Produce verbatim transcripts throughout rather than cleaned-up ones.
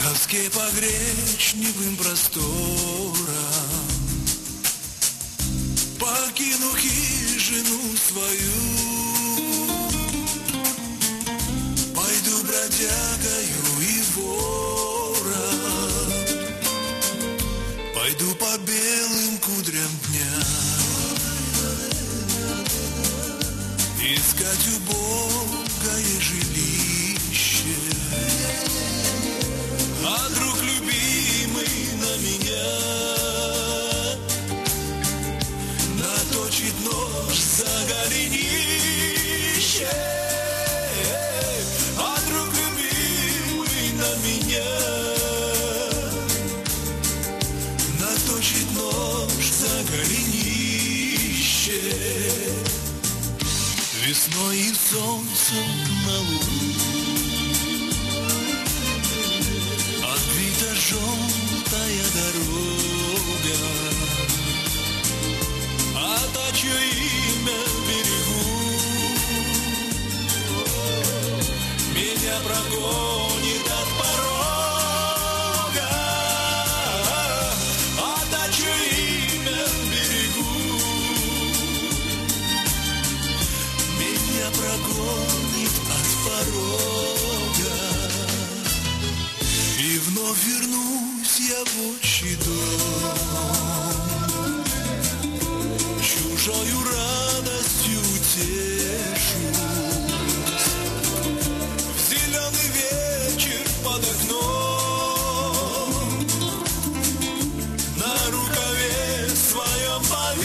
тоске по гречневым просторам, покину хижину свою, пойду бродягою и вором, пойду по белым кудрям дня, искать убогое жилище. А друг любимый на меня наточит нож за голенище. А друг любимый на меня наточит нож за голенище. Весной и солнцем на лугу отбита желтая дорога, а та, чье имя в берегу меня прогонит от порога, а та, чье имя в берегу меня прогонит от порога. И вновь вернусь я в отчий дом, чужою радостью тешусь. В зеленый вечер под окном на рукаве своем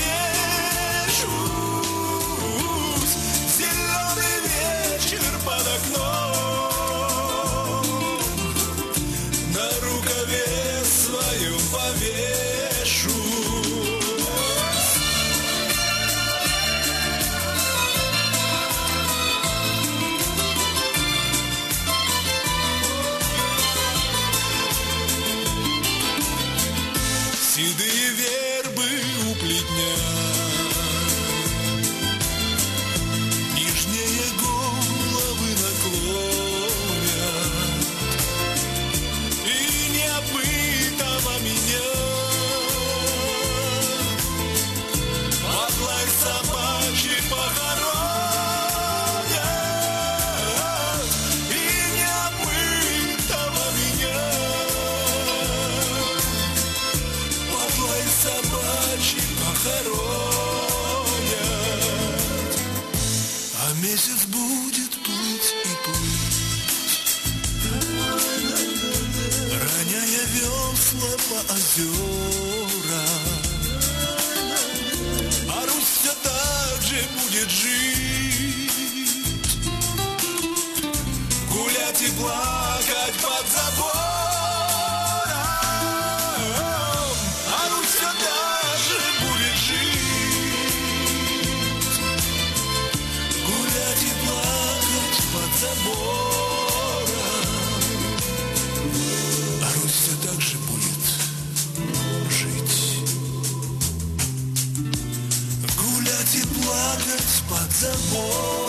повешусь. В зеленый вечер под окном на рукаве своем повешу. Седые вербы у плетня, нижние головы наклонят, и необытого меня под лай собачий похоронят, и необытого меня под лай собачий похоронят. А месяц будет плыть и плыть, роняя весла по озерам, а Русь все так же будет жить, гулять и плакать под забором, а Русь все так же будет жить, гулять и плакать под забором, а Русь все так же будет жить, гулять и плакать под забором.